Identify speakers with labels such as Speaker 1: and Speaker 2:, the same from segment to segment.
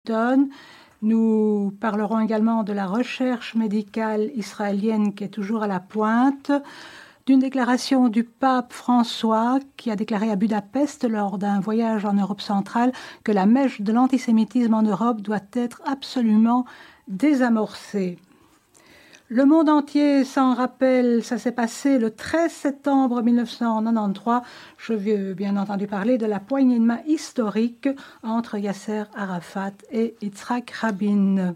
Speaker 1: Washington. Nous parlerons également de la recherche médicale israélienne qui est toujours à la pointe, d'une déclaration du pape François qui a déclaré à Budapest lors d'un voyage en Europe centrale que la mèche de l'antisémitisme en Europe doit être absolument désamorcée. Le monde entier s'en rappelle, ça s'est passé le 13 septembre 1993. Je veux bien entendu parler de la poignée de main historique entre Yasser Arafat et Yitzhak Rabin.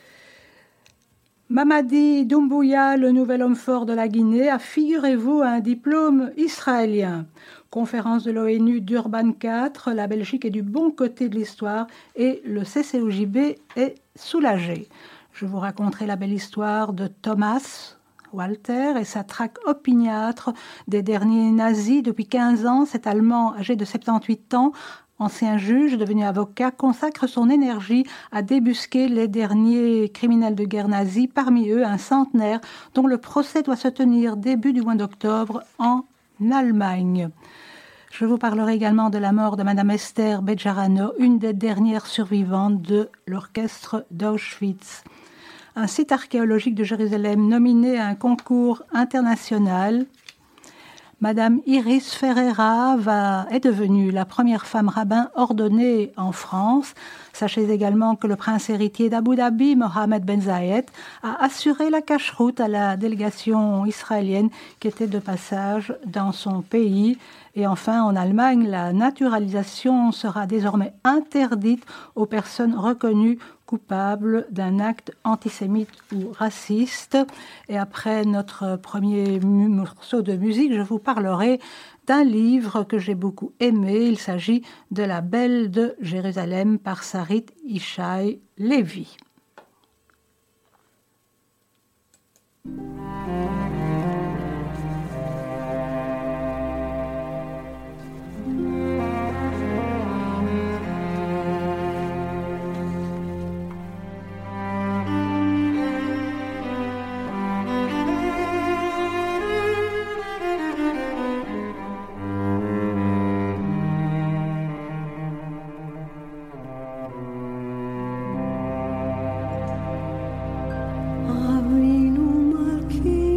Speaker 1: Mamadi Doumbouya, le nouvel homme fort de la Guinée, a, figurez-vous, un diplôme israélien. Conférence de l'ONU Durban 4, la Belgique est du bon côté de l'histoire et le CCOJB est soulagé. Je vous raconterai la belle histoire de Thomas Walter et sa traque opiniâtre des derniers nazis. Depuis 15 ans, cet Allemand âgé de 78 ans, ancien juge, devenu avocat, consacre son énergie à débusquer les derniers criminels de guerre nazis, parmi eux un centenaire dont le procès doit se tenir début du mois d'octobre en Allemagne. Je vous parlerai également de la mort de Madame Esther Bejarano, une des dernières survivantes de l'orchestre d'Auschwitz. Un site archéologique de Jérusalem nominé à un concours international. Madame Iris Ferreira est devenue la première femme rabbin ordonnée en France. Sachez également que le prince héritier d'Abu Dhabi, Mohammed Ben Zayed, a assuré la cacheroute à la délégation israélienne qui était de passage dans son pays. Et enfin, en Allemagne, la naturalisation sera désormais interdite aux personnes reconnues coupables d'un acte antisémite ou raciste. Et après notre premier morceau de musique, je vous parlerai d'un livre que j'ai beaucoup aimé. Il s'agit de La Belle de Jérusalem par Sarit Ishai Levi.
Speaker 2: Avinu Malki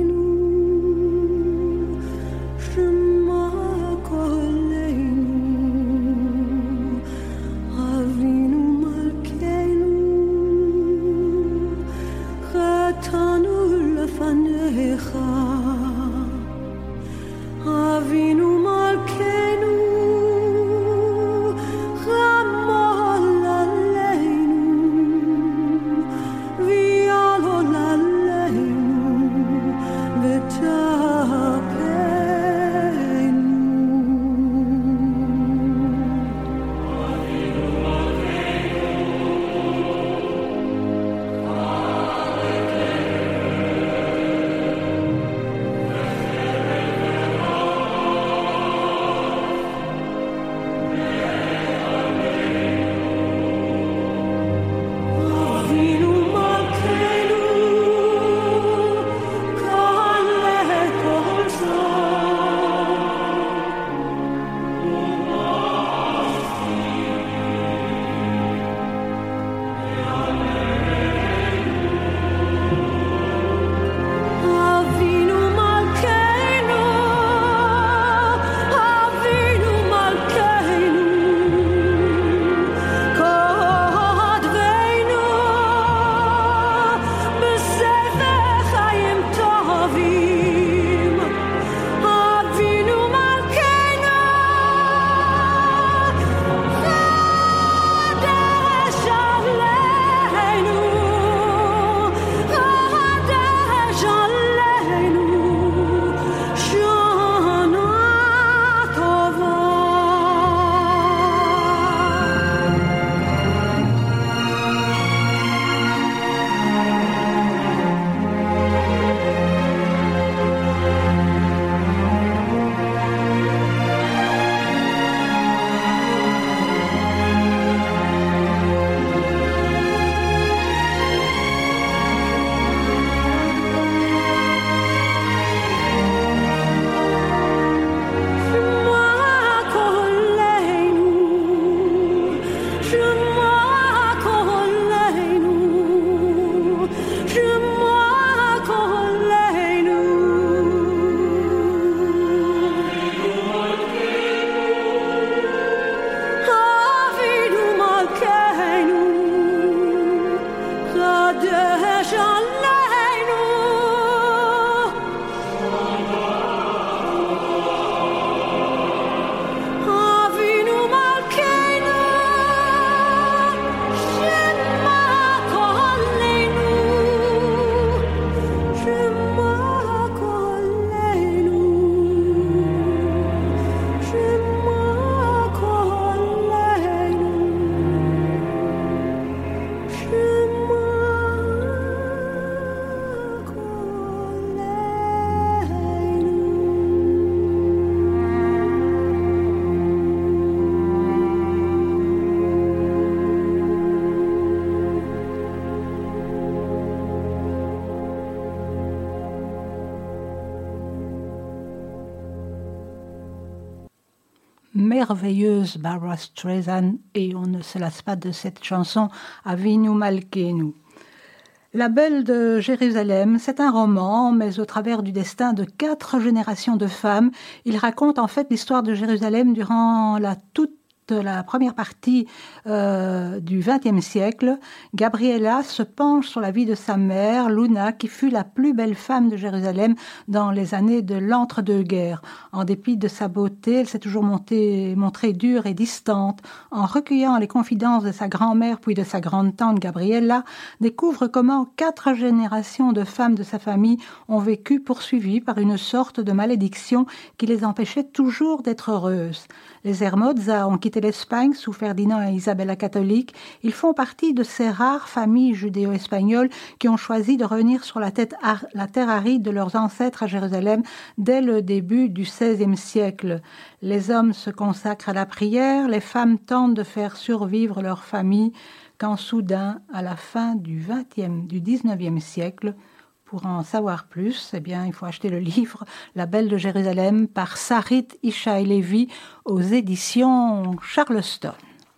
Speaker 1: merveilleuse Barbra Streisand, et on ne se lasse pas de cette chanson Avinu Malkeinu. La Belle de Jérusalem, c'est un roman, mais au travers du destin de 4 générations de femmes. Il raconte en fait l'histoire de Jérusalem durant la première partie du XXe siècle. Gabriella se penche sur la vie de sa mère, Luna, qui fut la plus belle femme de Jérusalem dans les années de l'entre-deux-guerres. En dépit de sa beauté, elle s'est toujours montrée dure et distante. En recueillant les confidences de sa grand-mère puis de sa grande-tante Gabriella, découvre comment 4 générations de femmes de sa famille ont vécu poursuivies par une sorte de malédiction qui les empêchait toujours d'être heureuses. Les Hermozza ont quitté l'Espagne sous Ferdinand et Isabella catholiques. Ils font partie de ces rares familles judéo-espagnoles qui ont choisi de revenir sur la terre aride de leurs ancêtres à Jérusalem dès le début du XVIe siècle. Les hommes se consacrent à la prière, les femmes tentent de faire survivre leur famille, quand soudain, à la fin du XIXe siècle, pour en savoir plus, il faut acheter le livre « La Belle de Jérusalem » par Sarit Ishai Levi aux éditions Charleston.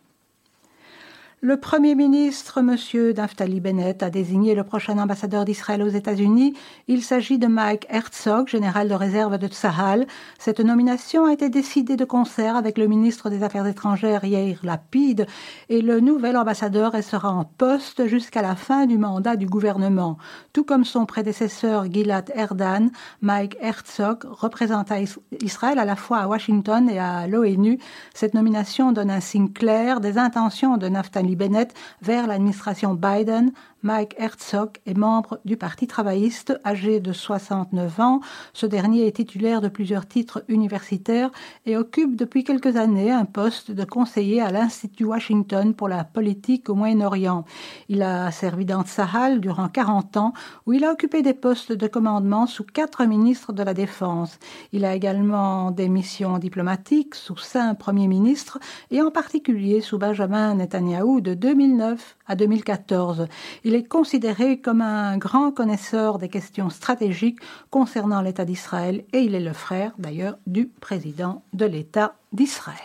Speaker 1: Le Premier ministre, M. Naftali Bennett, a désigné le prochain ambassadeur d'Israël aux États-Unis. Il s'agit de Mike Herzog, général de réserve de Tsahal. Cette nomination a été décidée de concert avec le ministre des Affaires étrangères, Yair Lapid, et le nouvel ambassadeur sera en poste jusqu'à la fin du mandat du gouvernement. Tout comme son prédécesseur Gilad Erdan, Mike Herzog représenta Israël à la fois à Washington et à l'ONU. Cette nomination donne un signe clair des intentions de Naftali Bennett vers l'administration Biden. Mike Herzog est membre du Parti travailliste, âgé de 69 ans. Ce dernier est titulaire de plusieurs titres universitaires et occupe depuis quelques années un poste de conseiller à l'Institut Washington pour la politique au Moyen-Orient. Il a servi dans Tsahal durant 40 ans, où il a occupé des postes de commandement sous 4 ministres de la Défense. Il a également des missions diplomatiques sous 5 premiers ministres et en particulier sous Benjamin Netanyahou de 2009 à 2014. Il est considéré comme un grand connaisseur des questions stratégiques concernant l'État d'Israël et il est le frère d'ailleurs du président de l'État d'Israël.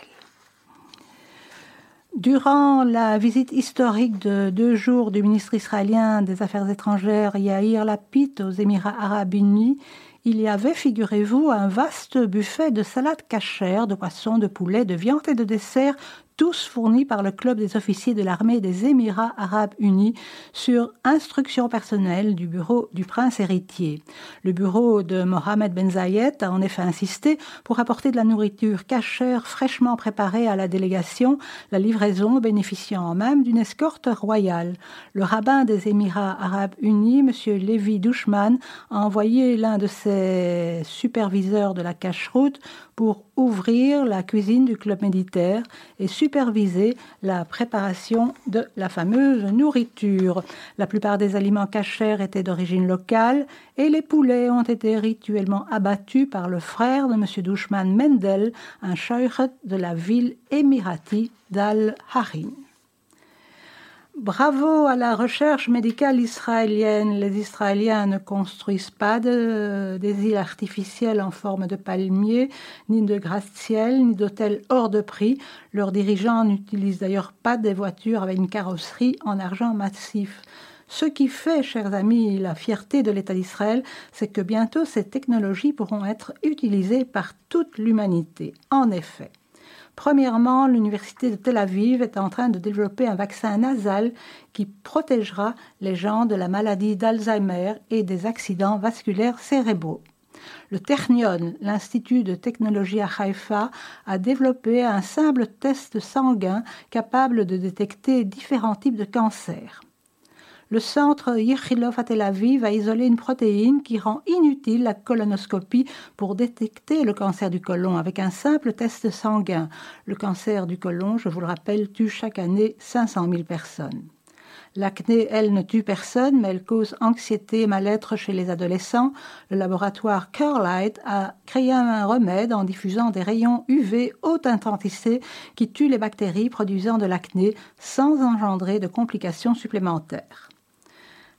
Speaker 1: Durant la visite historique de 2 jours du ministre israélien des Affaires étrangères Yair Lapid aux Émirats arabes unis, il y avait, figurez-vous, un vaste buffet de salades cachères, de poissons, de poulet, de viande et de desserts, tous fournis par le club des officiers de l'armée des Émirats arabes unis sur instruction personnelle du bureau du prince héritier. Le bureau de Mohamed Ben Zayed a en effet insisté pour apporter de la nourriture cachère fraîchement préparée à la délégation, la livraison bénéficiant même d'une escorte royale. Le rabbin des Émirats arabes unis, M. Levi Dushman, a envoyé l'un de ses superviseurs de la cacheroute pour ouvrir la cuisine du club militaire et superviser la préparation de la fameuse nourriture. La plupart des aliments cachers étaient d'origine locale et les poulets ont été rituellement abattus par le frère de M. Dushman Mendel, un shaykh de la ville émirati d'Al-Harin. Bravo à la recherche médicale israélienne. Les Israéliens ne construisent pas des îles artificielles en forme de palmiers, ni de gratte-ciel, ni d'hôtels hors de prix. Leurs dirigeants n'utilisent d'ailleurs pas des voitures avec une carrosserie en argent massif. Ce qui fait, chers amis, la fierté de l'État d'Israël, c'est que bientôt ces technologies pourront être utilisées par toute l'humanité. En effet, premièrement, l'université de Tel Aviv est en train de développer un vaccin nasal qui protégera les gens de la maladie d'Alzheimer et des accidents vasculaires cérébraux. Le Technion, l'Institut de technologie à Haïfa, a développé un simple test sanguin capable de détecter différents types de cancers. Le centre Ichilov à Tel Aviv a isolé une protéine qui rend inutile la colonoscopie pour détecter le cancer du côlon avec un simple test sanguin. Le cancer du côlon, je vous le rappelle, tue chaque année 500 000 personnes. L'acné, elle, ne tue personne, mais elle cause anxiété et mal-être chez les adolescents. Le laboratoire Curlight a créé un remède en diffusant des rayons UV haute intensité qui tuent les bactéries produisant de l'acné sans engendrer de complications supplémentaires.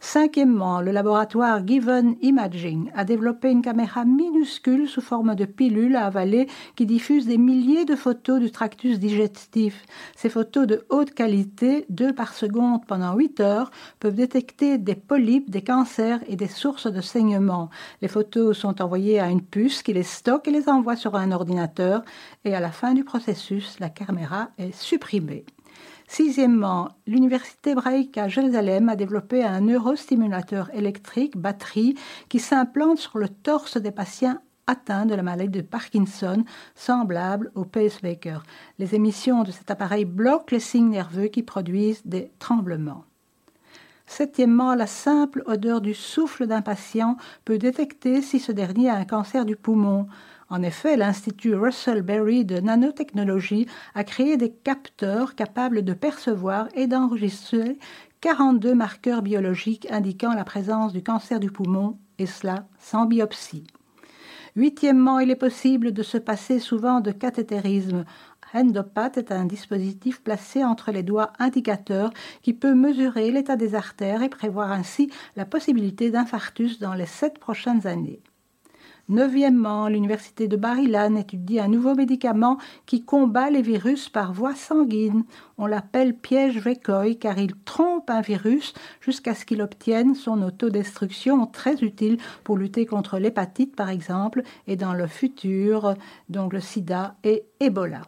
Speaker 1: Cinquièmement, le laboratoire Given Imaging a développé une caméra minuscule sous forme de pilule à avaler qui diffuse des milliers de photos du tractus digestif. Ces photos de haute qualité, 2 par seconde pendant 8 heures, peuvent détecter des polypes, des cancers et des sources de saignement. Les photos sont envoyées à une puce qui les stocke et les envoie sur un ordinateur et à la fin du processus, la caméra est supprimée. Sixièmement, l'Université hébraïque à Jérusalem a développé un neurostimulateur électrique, batterie, qui s'implante sur le torse des patients atteints de la maladie de Parkinson, semblable au pacemaker. Les émissions de cet appareil bloquent les signes nerveux qui produisent des tremblements. Septièmement, la simple odeur du souffle d'un patient peut détecter si ce dernier a un cancer du poumon. En effet, l'Institut Russell Berry de nanotechnologie a créé des capteurs capables de percevoir et d'enregistrer 42 marqueurs biologiques indiquant la présence du cancer du poumon, et cela sans biopsie. Huitièmement, il est possible de se passer souvent de cathétérisme. Endopath est un dispositif placé entre les doigts indicateurs qui peut mesurer l'état des artères et prévoir ainsi la possibilité d'infarctus dans les 7 prochaines années. Neuvièmement, l'université de Bar-Ilan étudie un nouveau médicament qui combat les virus par voie sanguine. On l'appelle piège Vekoy car il trompe un virus jusqu'à ce qu'il obtienne son autodestruction, très utile pour lutter contre l'hépatite par exemple et dans le futur, donc le sida et Ebola.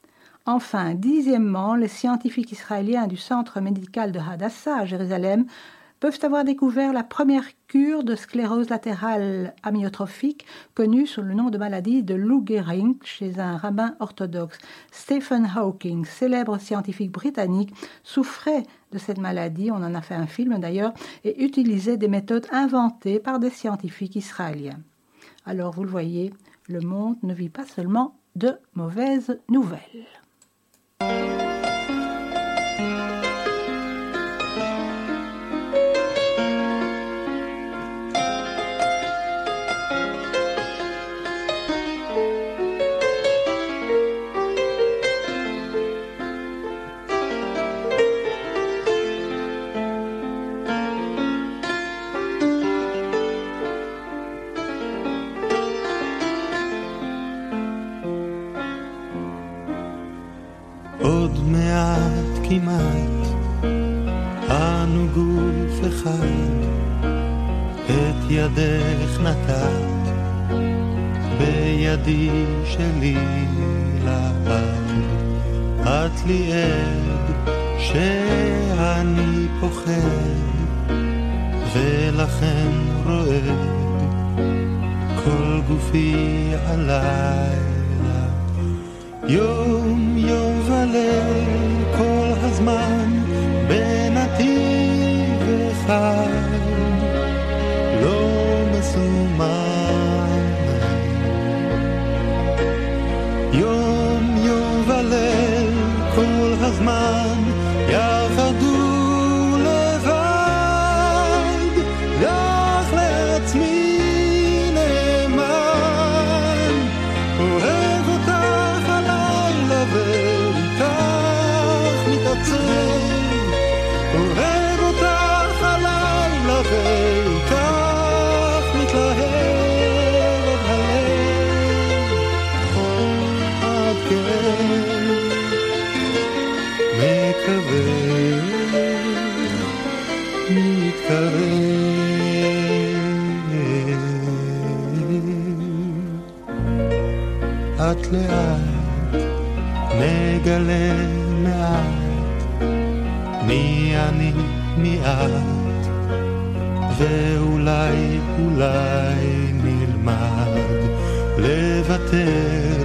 Speaker 1: Enfin, dixièmement, les scientifiques israéliens du centre médical de Hadassah à Jérusalem peuvent avoir découvert la première cure de sclérose latérale amyotrophique connue sous le nom de maladie de Lou Gehrig chez un rabbin orthodoxe. Stephen Hawking, célèbre scientifique britannique, souffrait de cette maladie, on en a fait un film d'ailleurs, et utilisait des méthodes inventées par des scientifiques israéliens. Alors vous le voyez, le monde ne vit pas seulement de mauvaises nouvelles.
Speaker 2: עוד מעט כמעט אנו גוף אחד את ידך נתת בידי שלי לעד את לי עד שאני פוחד ולכן רועד כל גופי עליי יום יום וליל כל הזמן בנתיב אחד לא מסומן יום יום וליל כל הזמן יחדו לבד לך לעצמי נאמן אוהב אותך הלילה ואיתך מתעצב אוהב אותך הלילה ואיתך מתלהב עד הלב עד כן מקווה מתקרב את לאט נגלה מעט מי אני מי את ואולי אולי נלמד לוותר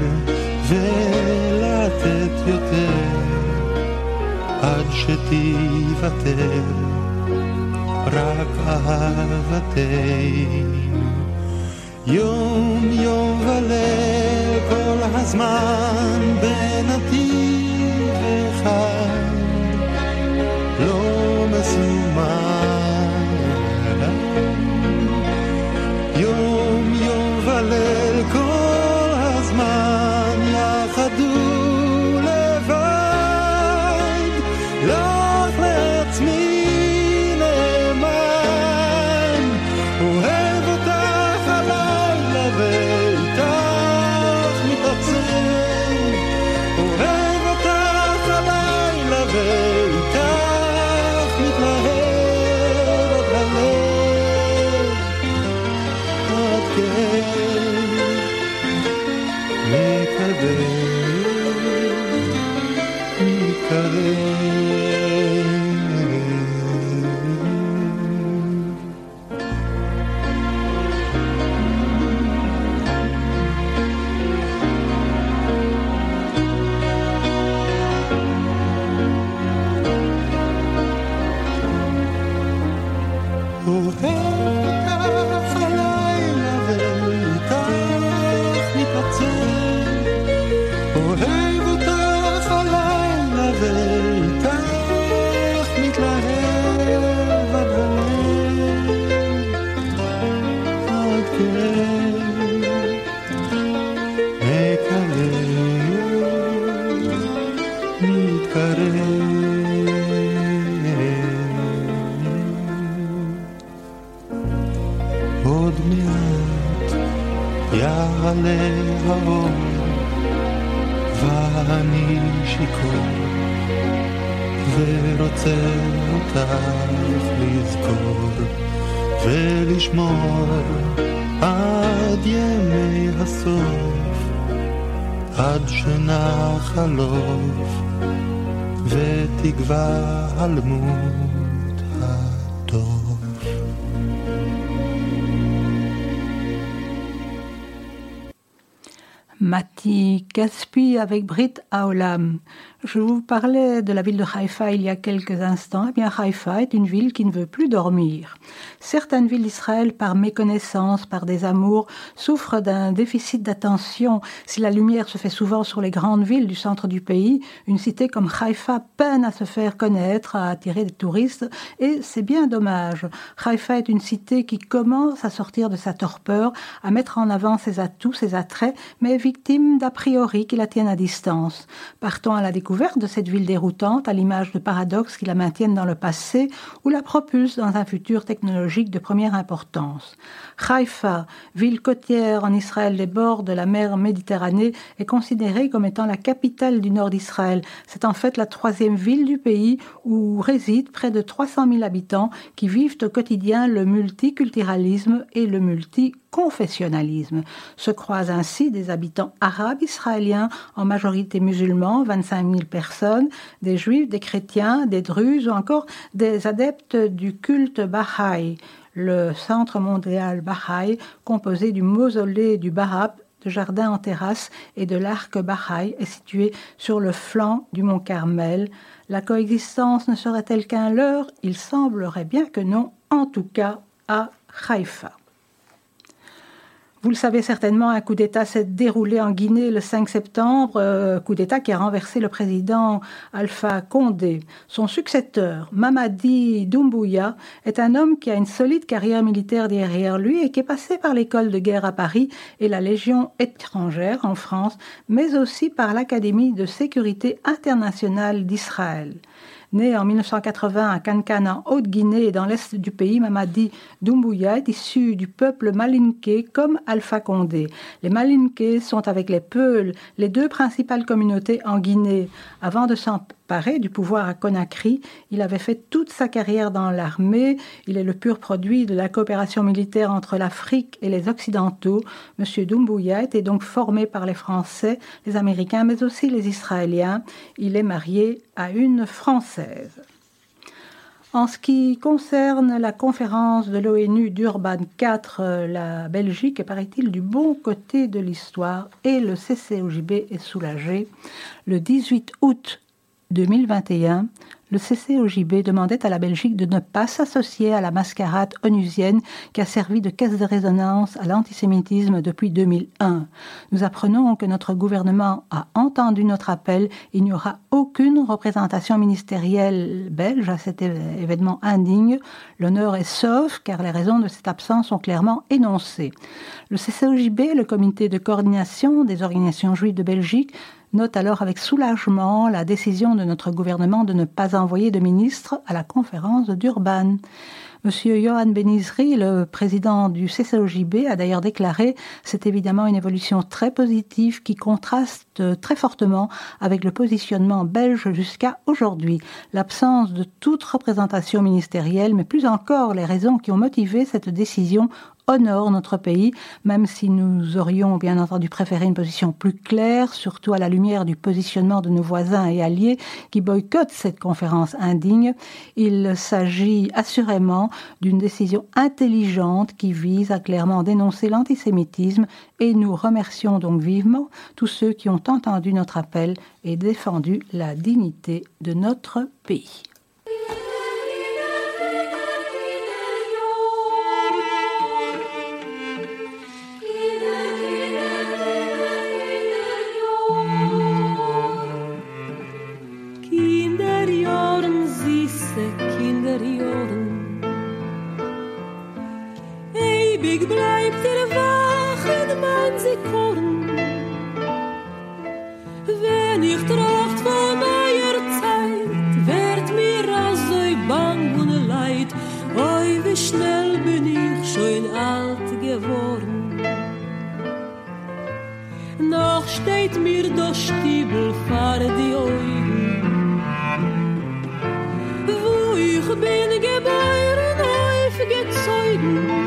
Speaker 2: ולתת יותר עד שתיוותר רק אהבתנו יום יום וליל כל הזמן בנתיב אחד לא מסומן יום יום וליל כל הזמן יחדו לבד לך לעצמי נאמן מתלהב עד הלב, עד כן מתקרב. עוד מעט יעלה האור ואני שיכור ורוצה אותך לזכור ולשמור עד ימי הסוף, עד שנחלוף ותגווע הלמות הטוב.
Speaker 1: Mati Caspi avec Brit Haolam. Je vous parlais de la ville de Haïfa il y a quelques instants. Eh bien, Haïfa est une ville qui ne veut plus dormir. Certaines villes d'Israël, par méconnaissance, par désamour, souffrent d'un déficit d'attention. Si la lumière se fait souvent sur les grandes villes du centre du pays, une cité comme Haïfa peine à se faire connaître, à attirer des touristes, et c'est bien dommage. Haïfa est une cité qui commence à sortir de sa torpeur, à mettre en avant ses atouts, ses attraits, mais victime d'a priori qui la tiennent à distance. Partons à la découverte de cette ville déroutante, à l'image de paradoxes qui la maintiennent dans le passé ou la propulsent dans un futur technologique de première importance. Haïfa, ville côtière en Israël des bords de la mer Méditerranée, est considérée comme étant la capitale du nord d'Israël. C'est en fait la troisième ville du pays où résident près de 300 000 habitants qui vivent au quotidien le multiculturalisme et le multiconfessionnalisme. Se croisent ainsi des habitants arabes israéliens, en majorité musulmans, 25 000 personnes, des juifs, des chrétiens, des druzes ou encore des adeptes du culte Baha'i. Le Centre mondial Baha'i, composé du mausolée du Bahab, de jardins en terrasse et de l'arc Baha'i, est situé sur le flanc du mont Carmel. La coexistence ne serait-elle qu'un leurre? Il semblerait bien que non, en tout cas à Haïfa. Vous le savez certainement, un coup d'État s'est déroulé en Guinée le 5 septembre, coup d'État qui a renversé le président Alpha Condé. Son successeur, Mamadi Doumbouya, est un homme qui a une solide carrière militaire derrière lui et qui est passé par l'école de guerre à Paris et la Légion étrangère en France, mais aussi par l'Académie de sécurité internationale d'Israël. Né en 1980 à Kankan en Haute-Guinée et dans l'est du pays, Mamadi Doumbouya est issu du peuple malinké comme Alpha Condé. Les Malinké sont avec les Peuls les deux principales communautés en Guinée. Avant de s'emparer du pouvoir à Conakry, il avait fait toute sa carrière dans l'armée. Il est le pur produit de la coopération militaire entre l'Afrique et les Occidentaux. Monsieur Doumbouya était donc formé par les Français, les Américains, mais aussi les Israéliens. Il est marié à une Française. En ce qui concerne la conférence de l'ONU d'Urban IV, la Belgique est, paraît-il, du bon côté de l'histoire et le CCOJB est soulagé. Le 18 août 2021, le CCOJB demandait à la Belgique de ne pas s'associer à la mascarade onusienne qui a servi de caisse de résonance à l'antisémitisme depuis 2001. Nous apprenons que notre gouvernement a entendu notre appel. Il n'y aura aucune représentation ministérielle belge à cet événement indigne. L'honneur est sauf car les raisons de cette absence sont clairement énoncées. Le CCOJB, le comité de coordination des organisations juives de Belgique, note alors avec soulagement la décision de notre gouvernement de ne pas envoyer de ministre à la conférence de Durban. Monsieur Johan Benizri, le président du CCOJB, a d'ailleurs déclaré « C'est évidemment une évolution très positive qui contraste très fortement avec le positionnement belge jusqu'à aujourd'hui. L'absence de toute représentation ministérielle, mais plus encore les raisons qui ont motivé cette décision honore notre pays, même si nous aurions bien entendu préféré une position plus claire, surtout à la lumière du positionnement de nos voisins et alliés qui boycottent cette conférence indigne. Il s'agit assurément d'une décision intelligente qui vise à clairement dénoncer l'antisémitisme et nous remercions donc vivement tous ceux qui ont entendu notre appel et défendu la dignité de notre pays.
Speaker 3: Ewig bleibt wach in mein Sekunden. Wenn ich tracht von meiner Zeit, wird mir also bang und leid. Oi, wie schnell bin ich schon alt geworden. Noch steht mir der Stiebel vor die Augen. Wo ich bin geboren, aufgezogen.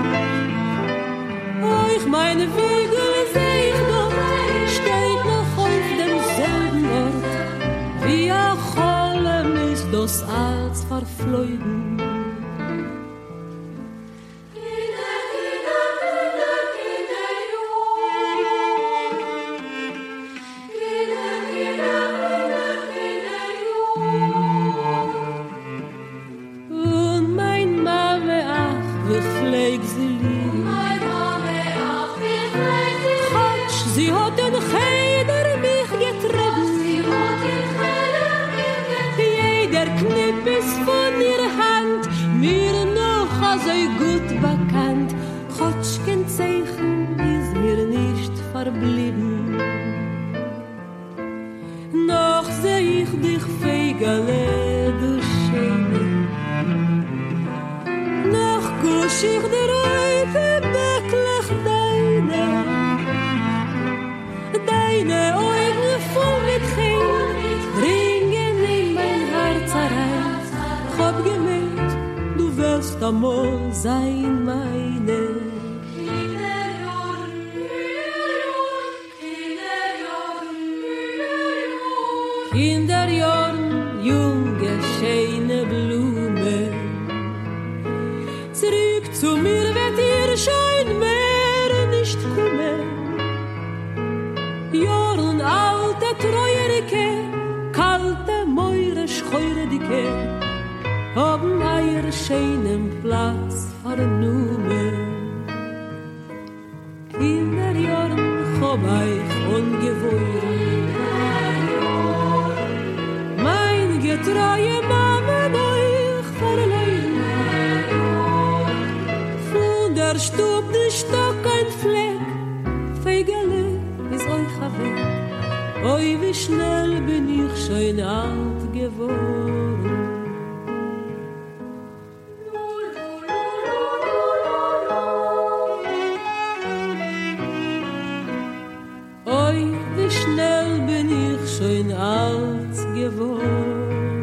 Speaker 3: Meine Wege seh ich doch, steht noch auf demselben Ort, wie ein Cholem ist das als verflogen. Und mein Mame, ach, wie pfleg sie lieb. Sie hat den Cheder mich getrieben. Jeder Knipp ist von ihrer Hand mir noch so gut bekannt. Chotschken Zeichen ist mir nicht verblieben. Noch seh ich dich Feigele, du Schöne. Noch kusch ich der Räufe beklich deine. Deine Augen voll mit Tränen bringen in mein Herz herein. Ich hab gemerkt, du wirst einmal sein meine. Kinderjorn, junge, schöne Blume. Zurück zu mir wird ihr schein mehr nicht kommen. Jorn alte Treuerike, kalte Meure scheuredike, haben eier schönen Platz vernommen. Kinderjorn hab ich ungewohnt. Mein getreue Mama euch verloren. Von der Stub der Stock ein Fleck, Feigele ist euch weg. Oi, wie schnell bin ich schon alt geworden. Oi, wie schnell bin ich schon alt geworden.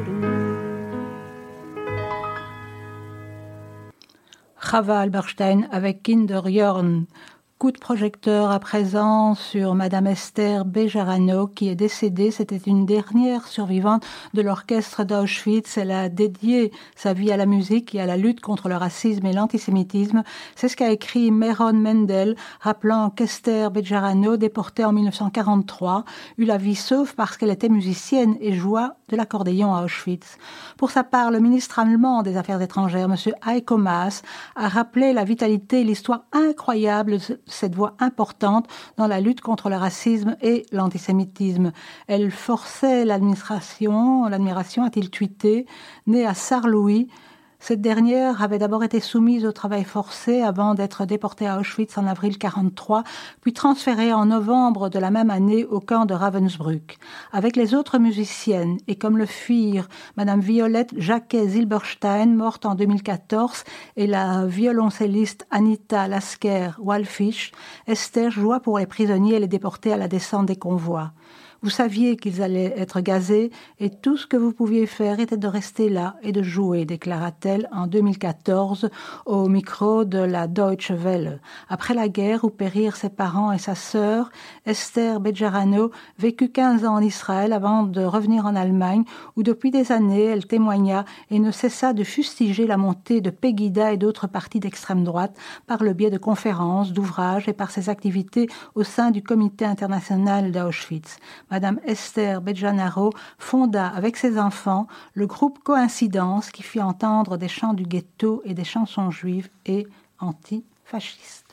Speaker 1: Chava Alberstein avec Kinderjorn. Coup de projecteur à présent sur Madame Esther Bejarano qui est décédée. C'était une dernière survivante de l'orchestre d'Auschwitz. Elle a dédié sa vie à la musique et à la lutte contre le racisme et l'antisémitisme. C'est ce qu'a écrit Meron Mendel, rappelant qu'Esther Bejarano, déportée en 1943, eut la vie sauve parce qu'elle était musicienne et joua de l'accordéon à Auschwitz. Pour sa part, le ministre allemand des Affaires étrangères, M. Heiko Maas, a rappelé la vitalité et l'histoire incroyable de cette voix importante dans la lutte contre le racisme et l'antisémitisme. Elle forçait l'admiration, a-t-il tweeté, née à Sarre-Louis. Cette dernière avait d'abord été soumise au travail forcé avant d'être déportée à Auschwitz en avril 1943, puis transférée en novembre de la même année au camp de Ravensbrück. Avec les autres musiciennes, et comme le firent Madame Violette Jacquet-Zilberstein, morte en 2014, et la violoncelliste Anita Lasker-Wallfisch, Esther joua pour les prisonniers et les déportés à la descente des convois. Vous saviez qu'ils allaient être gazés et tout ce que vous pouviez faire était de rester là et de jouer, déclara-t-elle en 2014 au micro de la Deutsche Welle. Après la guerre où périrent ses parents et sa sœur, Esther Bejarano vécut 15 ans en Israël avant de revenir en Allemagne où depuis des années elle témoigna et ne cessa de fustiger la montée de Pegida et d'autres partis d'extrême droite par le biais de conférences, d'ouvrages et par ses activités au sein du comité international d'Auschwitz. Madame Esther Bejarano fonda avec ses enfants le groupe Coïncidence qui fit entendre des chants du ghetto et des chansons juives et antifascistes.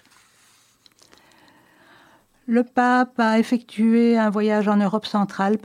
Speaker 1: Le pape a effectué un voyage en Europe centrale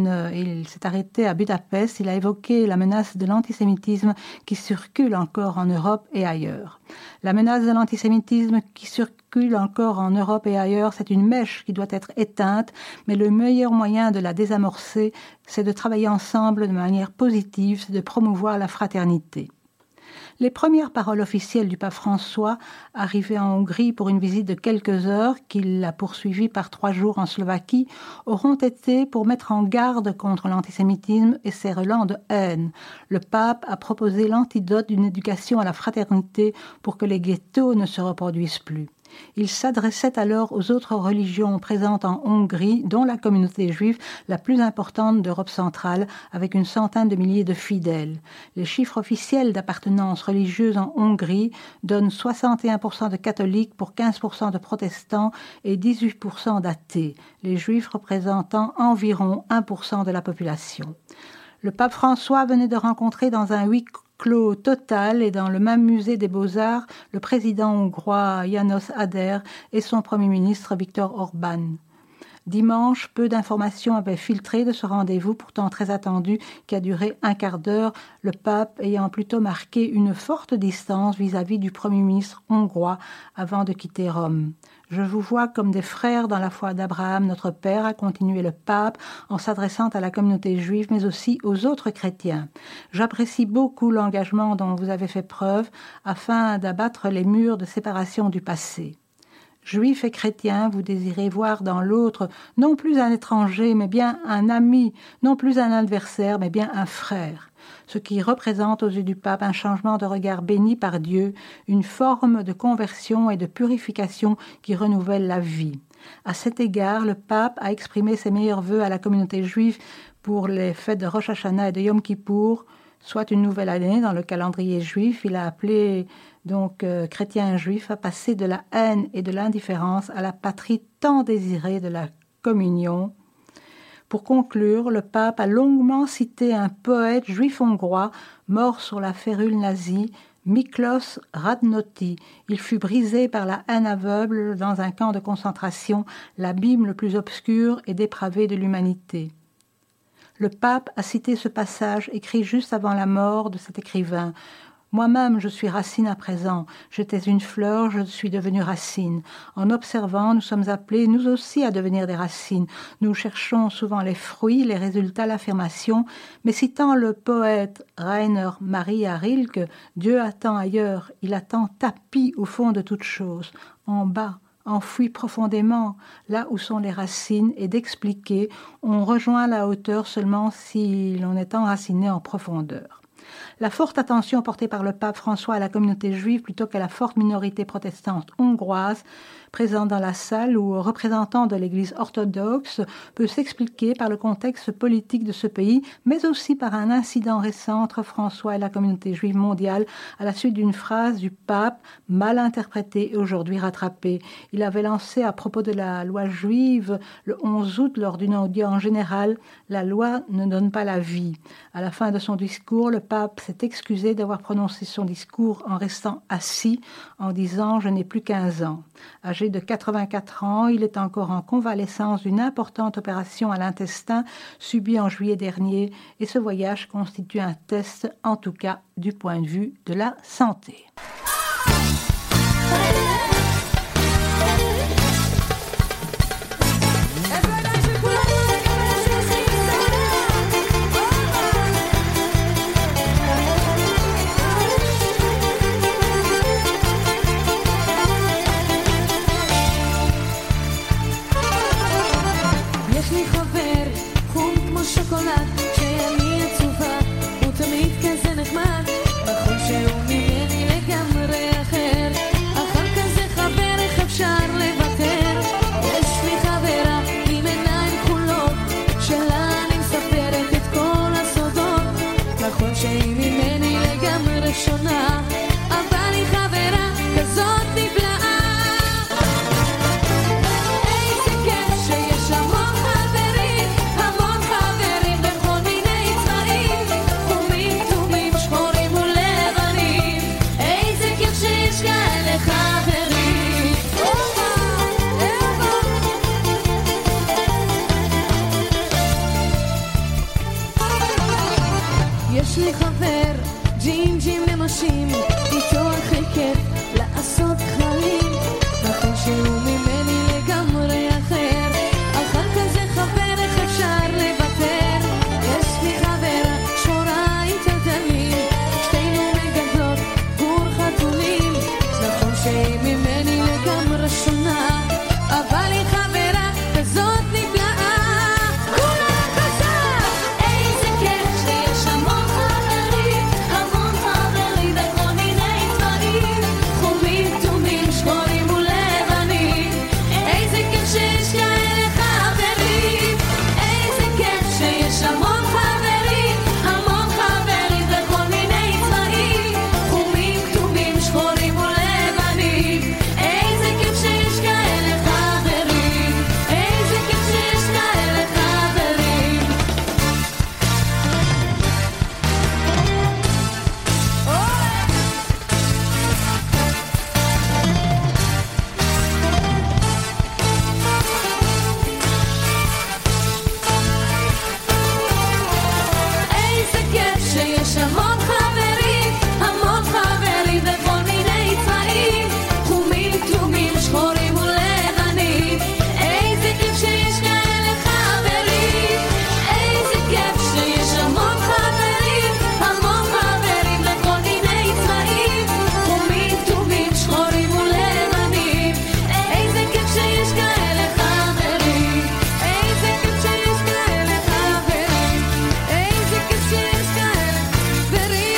Speaker 1: il s'est arrêté à Budapest. Il a évoqué la menace de l'antisémitisme qui circule encore en Europe et ailleurs. La menace de l'antisémitisme qui circule encore en Europe et ailleurs, c'est une mèche qui doit être éteinte, mais le meilleur moyen de la désamorcer, c'est de travailler ensemble de manière positive, c'est de promouvoir la fraternité. Les premières paroles officielles du pape François, arrivé en Hongrie pour une visite de quelques heures, qu'il a poursuivie par 3 jours en Slovaquie, auront été pour mettre en garde contre l'antisémitisme et ses relents de haine. Le pape a proposé l'antidote d'une éducation à la fraternité pour que les ghettos ne se reproduisent plus. Il s'adressait alors aux autres religions présentes en Hongrie, dont la communauté juive la plus importante d'Europe centrale, avec une centaine de milliers de fidèles. Les chiffres officiels d'appartenance religieuse en Hongrie donnent 61% de catholiques pour 15% de protestants et 18% d'athées, les juifs représentant environ 1% de la population. Le pape François venait de rencontrer dans un huis clos total et dans le même musée des Beaux-Arts le président hongrois János Áder et son premier ministre Viktor Orbán. Dimanche, peu d'informations avaient filtré de ce rendez-vous pourtant très attendu qui a duré un quart d'heure, le pape ayant plutôt marqué une forte distance vis-à-vis du premier ministre hongrois avant de quitter Rome. Je vous vois comme des frères dans la foi d'Abraham, notre Père, a continué le pape en s'adressant à la communauté juive, mais aussi aux autres chrétiens. J'apprécie beaucoup l'engagement dont vous avez fait preuve afin d'abattre les murs de séparation du passé. Juifs et chrétiens, vous désirez voir dans l'autre non plus un étranger, mais bien un ami, non plus un adversaire, mais bien un frère. Ce qui représente aux yeux du pape un changement de regard béni par Dieu, une forme de conversion et de purification qui renouvelle la vie. À cet égard, le pape a exprimé ses meilleurs vœux à la communauté juive pour les fêtes de Rosh Hashanah et de Yom Kippour, soit une nouvelle année dans le calendrier juif. Il a appelé chrétiens et juifs à passer de la haine et de l'indifférence à la patrie tant désirée de la communion. Pour conclure, le pape a longuement cité un poète juif hongrois mort sur la férule nazie, Miklos Radnóti. Il fut brisé par la haine aveugle dans un camp de concentration, l'abîme le plus obscur et dépravé de l'humanité. Le pape a cité ce passage écrit juste avant la mort de cet écrivain. Moi-même, je suis racine à présent. J'étais une fleur, je suis devenue racine. En observant, nous sommes appelés, nous aussi, à devenir des racines. Nous cherchons souvent les fruits, les résultats, l'affirmation. Mais citant le poète Rainer Maria Rilke, Dieu attend ailleurs, il attend tapis au fond de toute chose, en bas, enfoui profondément, là où sont les racines, et d'expliquer, on rejoint la hauteur seulement si l'on est enraciné en profondeur. La forte attention portée par le pape François à la communauté juive plutôt qu'à la forte minorité protestante hongroise présente dans la salle ou aux représentants de l'Église orthodoxe peut s'expliquer par le contexte politique de ce pays, mais aussi par un incident récent entre François et la communauté juive mondiale à la suite d'une phrase du pape mal interprétée et aujourd'hui rattrapée. Il avait lancé à propos de la loi juive le 11 août lors d'une audience générale « La loi ne donne pas la vie ». À la fin de son discours, le pape s'est s'est excusé d'avoir prononcé son discours en restant assis, en disant « Je n'ai plus 15 ans ». Âgé de 84 ans, il est encore en convalescence d'une importante opération à l'intestin subie en juillet dernier et ce voyage constitue un test, en tout cas du point de vue de la santé.
Speaker 3: שוקולד שאני עצובה הוא תמיד כזה נחמד נכון שהוא ממני לגמרי אחר אחר כזה חבר איך אפשר לוותר יש לי חברה עם עיניים כחולות שלה אני מספרת את כל הסודות נכון שהיא ממני לגמרי שונה אבל היא חברה כזאת נפלאה איזה כיף שיש המון חברים המון חברים בכל מיני צבעים חומים כתומים שחורים ולבנים איזה כיף שיש כאלה חברים יש לי חבר ג'ינג'ים נמשים איתו הכי כיף לעשות חיים נכון שהוא ממני לגמרי אחר אחר כזה חבר איך אפשר לוותר יש לי חברה שחורה עם טלטלים שתינו מגדלות גור חתולים נכון שהיא ממני לגמרי שונה אבל היא חברה כזאת נפלאה כולה כזאת איזה כיף שיש המון חברים בכל מיני צבעים חומים כתומים שחורים ולבנים איזה כיף שיש כאלה חברים איזה כיף שיש המון חברים בכל מיני צבעים חומים כתומים שחורים ולבנים איזה כיף שיש כאלה חברים איזה כיף שיש כאלה חברים איזה כיף שיש המון חברים בכל מיני צבעים חומים כתומים שחורים ולבנים איזה כיף שיש כאלה חברים איזה כיף שיש המון חברים בכל מיני צבעים חומים כתומים שחורים ולבנים איזה כיף שיש כאלה חברים איזה כיף שיש כאלה חברים איזה כיף שיש כאלה חברים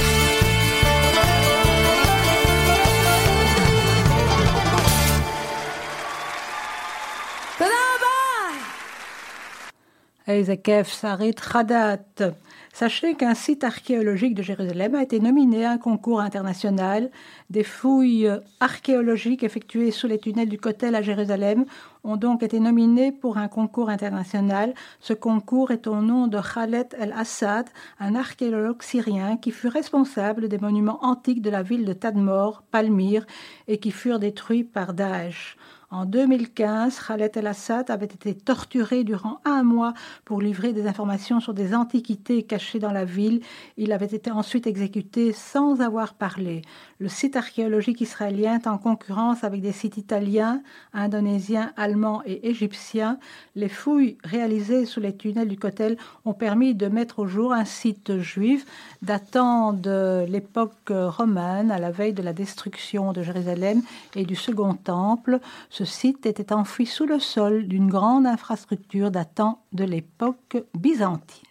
Speaker 3: תודה רבה
Speaker 1: Eise Kev Sarit Khadat. Sachez qu'un site archéologique de Jérusalem a été nominé à un concours international. Des fouilles archéologiques effectuées sous les tunnels du Kotel à Jérusalem ont donc été nominées pour un concours international. Ce concours est au nom de Khaled El-Assad, un archéologue syrien qui fut responsable des monuments antiques de la ville de Tadmor, Palmyre, et qui furent détruits par Daesh. En 2015, Khaled El-Assad avait été torturé durant 1 mois pour livrer des informations sur des antiquités cachées dans la ville. Il avait été ensuite exécuté sans avoir parlé. Le site archéologique israélien est en concurrence avec des sites italiens, indonésiens, allemands et égyptiens. Les fouilles réalisées sous les tunnels du Kotel ont permis de mettre au jour un site juif datant de l'époque romaine, à la veille de la destruction de Jérusalem et du Second Temple. Ce site était enfoui sous le sol d'une grande infrastructure datant de l'époque byzantine.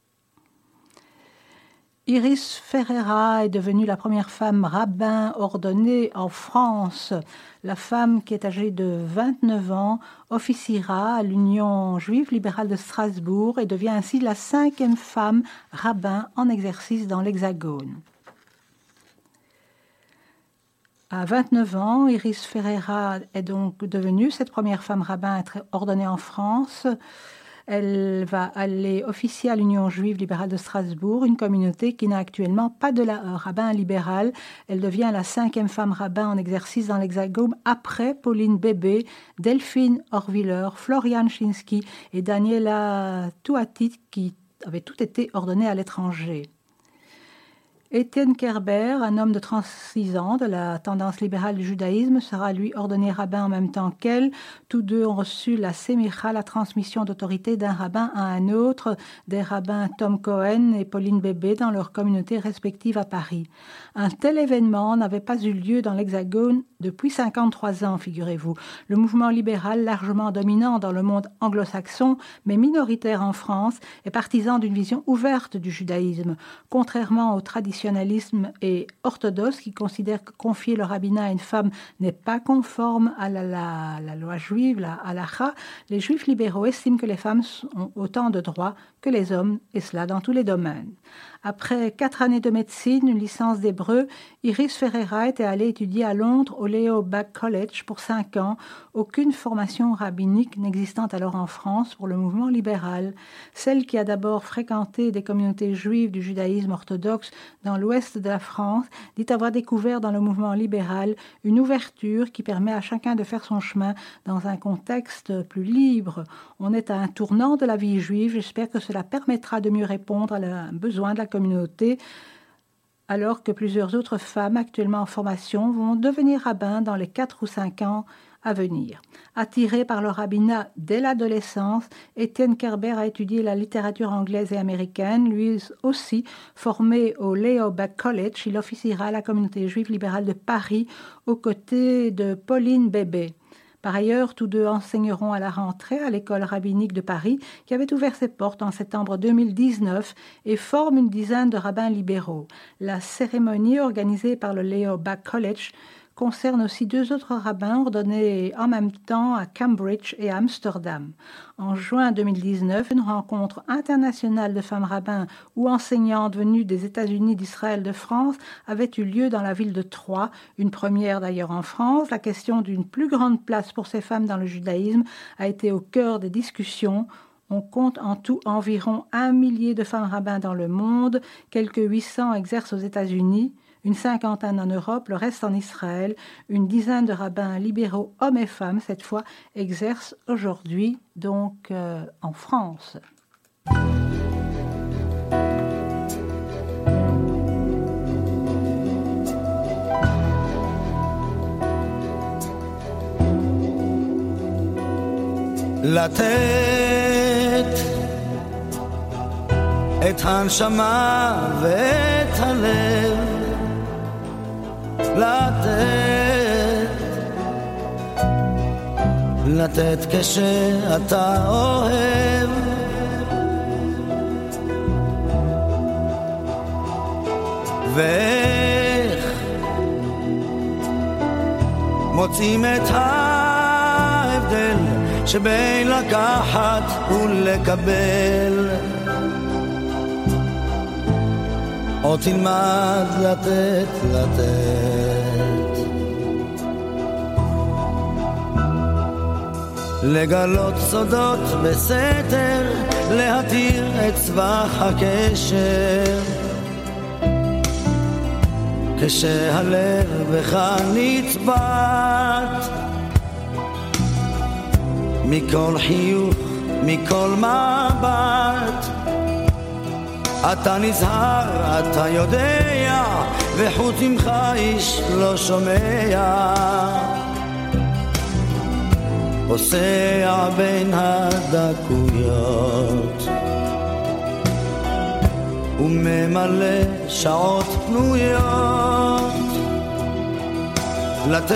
Speaker 1: Iris Ferreira est devenue la première femme rabbin ordonnée en France. La femme, qui est âgée de 29 ans, officiera à l'Union juive libérale de Strasbourg et devient ainsi la 5e femme rabbin en exercice dans l'Hexagone. À 29 ans, Iris Ferreira est donc devenue cette première femme rabbin à être ordonnée en France. Elle va aller officier à l'Union juive libérale de Strasbourg, une communauté qui n'a actuellement pas de rabbin libéral. Elle devient la 5e femme rabbin en exercice dans l'Hexagone après Pauline Bébé, Delphine Horviller, Florian Chinsky et Daniela Touatit qui avaient tous été ordonnés à l'étranger. Étienne Kerber, un homme de 36 ans de la tendance libérale du judaïsme, sera lui ordonné rabbin en même temps qu'elle. Tous deux ont reçu la sémicha, la transmission d'autorité d'un rabbin à un autre, des rabbins Tom Cohen et Pauline Bébé dans leurs communautés respectives à Paris. Un tel événement n'avait pas eu lieu dans l'Hexagone depuis 53 ans, figurez-vous. Le mouvement libéral, largement dominant dans le monde anglo-saxon, mais minoritaire en France, est partisan d'une vision ouverte du judaïsme. Contrairement aux traditionnalisme et orthodoxe qui considère que confier le rabbinat à une femme n'est pas conforme à la loi juive, la halakha, les juifs libéraux estiment que les femmes ont autant de droits que les hommes, et cela dans tous les domaines. Après 4 années de médecine, une licence d'hébreu, Iris Ferreira était allée étudier à Londres au Leo Back College pour 5 ans, aucune formation rabbinique n'existant alors en France pour le mouvement libéral. Celle qui a d'abord fréquenté des communautés juives du judaïsme orthodoxe dans l'ouest de la France dit avoir découvert dans le mouvement libéral une ouverture qui permet à chacun de faire son chemin dans un contexte plus libre. On est à un tournant de la vie juive, j'espère que cela permettra de mieux répondre à besoin de la communauté, alors que plusieurs autres femmes actuellement en formation vont devenir rabbins dans les 4 ou 5 ans à venir. Attiré par le rabbinat dès l'adolescence, Étienne Kerber a étudié la littérature anglaise et américaine. Lui aussi, formé au Leo Back College, il officiera à la communauté juive libérale de Paris aux côtés de Pauline Bébé. Par ailleurs, tous deux enseigneront à la rentrée à l'école rabbinique de Paris, qui avait ouvert ses portes en septembre 2019 et forme une dizaine de rabbins libéraux. La cérémonie organisée par le Leo Back College concerne aussi 2 autres rabbins ordonnés en même temps à Cambridge et à Amsterdam. En juin 2019, une rencontre internationale de femmes rabbins ou enseignantes venues des États-Unis, d'Israël, de France avait eu lieu dans la ville de Troyes, une première d'ailleurs en France. La question d'une plus grande place pour ces femmes dans le judaïsme a été au cœur des discussions. On compte en tout environ 1 millier de femmes rabbins dans le monde, quelques 800 exercent aux États-Unis, une 50aine en Europe, le reste en Israël. Une dizaine de rabbins libéraux, hommes et femmes, cette fois, exercent aujourd'hui donc en France.
Speaker 4: לתת את הנשמה ואת הלב, לתת כשאתה אוהב, ואיך מוצאים את ההבדל שבין לקחת ולקבל, או תלמד לתת, לגלות סודות בסתר, להתיר את צבח הקשר, כשהלב בך נצבט, מכל חיוך, מכל מבט, אתה נזהר, אתה יודע, וחוץ ממך איש לא שומע, פוסע בין הדקויות וממלא שעות פנויות, לתת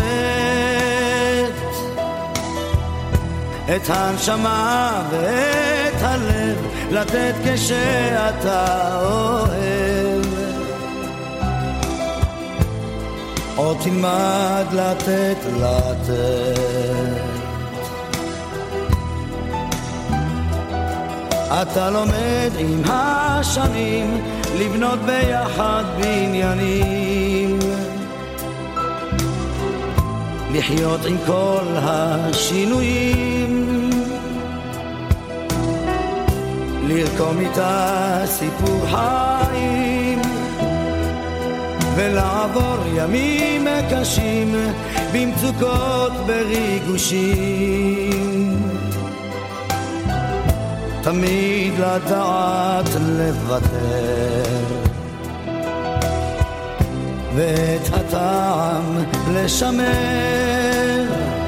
Speaker 4: את הנשמה ואת הלב, לתת כשאתה אוהב, או תלמד לתת, אתה לומד עם השנים לבנות ביחד בניינים, לחיות עם כל השינויים, לרקום איתה סיפור חיים ולעבור ימים קשים במצוקות בריגושים תמיד לדעת לוותר ואת הטעם לשמר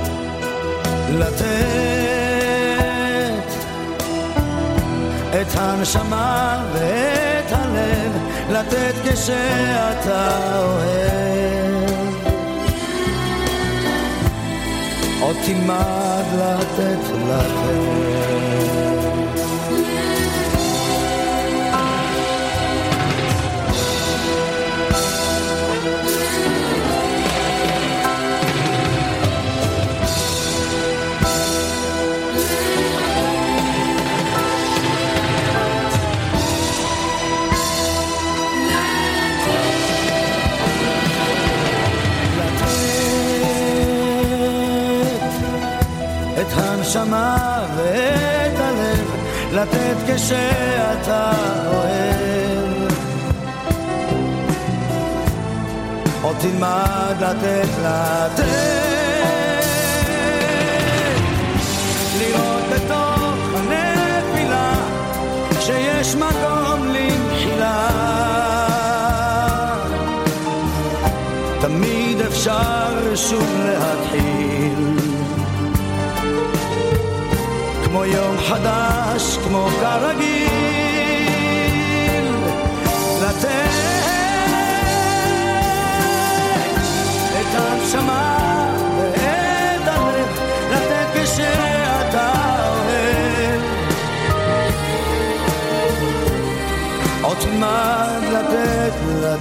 Speaker 4: לתת את הנשמה ואת הלב לתת כשאתה אוהב עוד תלמד לתת הנשמה ואת הלב לתת כשאתה אוהב עוד תלמד לתת לראות בתוך הנפילה שיש מקום למחילה תמיד אפשר שוב להתחיל כמו יום חדש, כמו כרגיל לתת את הנשמה ואת הלב לתת כשאתה אוהב עוד תלמד לתת